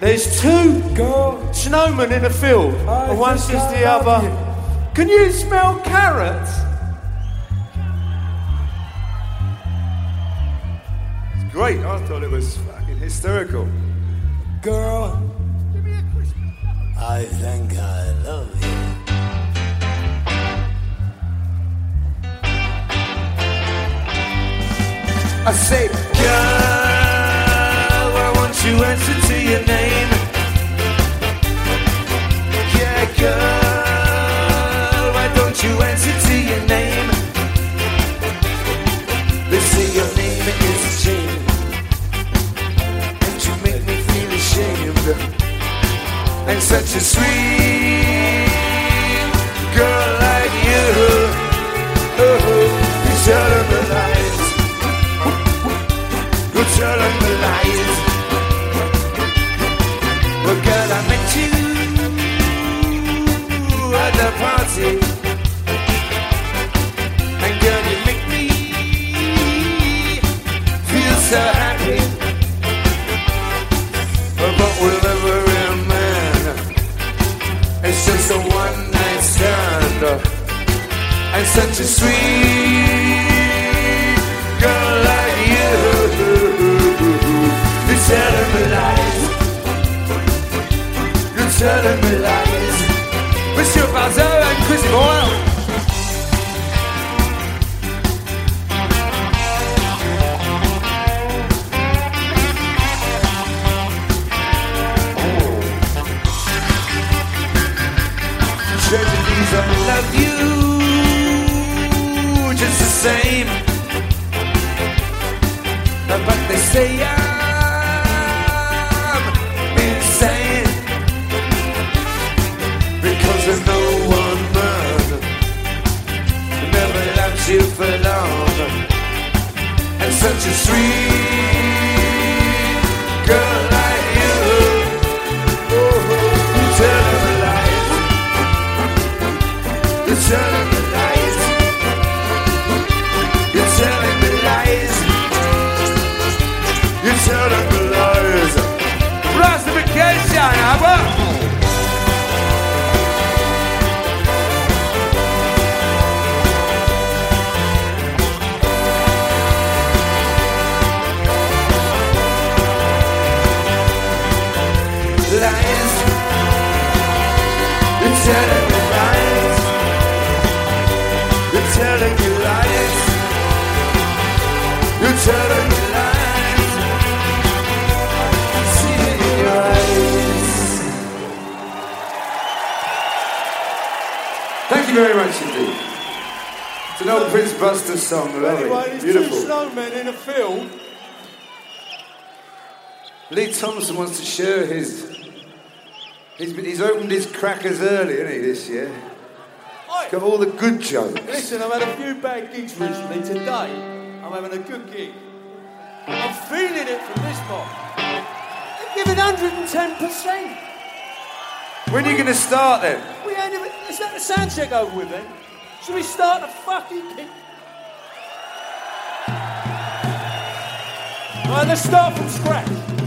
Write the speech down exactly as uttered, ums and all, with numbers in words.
There's two girl snowmen in a field, I and one says to the other, you. Can you smell carrots? It's great, I thought it was fucking hysterical. Girl, give me a Christmas. I think I love you. I say, girl, why won't you answer to your name? Yeah, girl, why don't you answer to your name? They say your name is Jane, and you make me feel ashamed. And such a sweet girl like you, oh, you tell them the lies. You're telling me lies. Well, girl, I met you at the party, and girl, you make me feel so happy. But with every man, it's just a one-night stand, and such a sweet girl like you. You're telling me lies. You're telling me lies. Monsieur Bazin and Chris Boyle. Tragedies, I love you just the same. But they say I'm insane because of no one man never loves you for long. And such a sweet girl like you, oh, you telling me lies. You're telling me lies. You're telling me lies. You're telling me lies. Rustification, Abba. Lies. You're telling me lies. You're telling me lies. You're telling me lies. Thank you very much indeed. It's an old Prince Buster song, lovely, Anyway, there's beautiful. two snowmen in a field. Lee Thompson wants to share his. He's, been, he's opened his crackers early, hasn't he, this year? He's got all the good jokes. Listen, I've had a few bad gigs recently. Today, I'm having a good gig. I'm feeling it from this mob. I'm giving one hundred ten percent. When are you going to start then? We ain't even, is that the sound check over with then? Should we start the fucking gig? Right, let's start from scratch.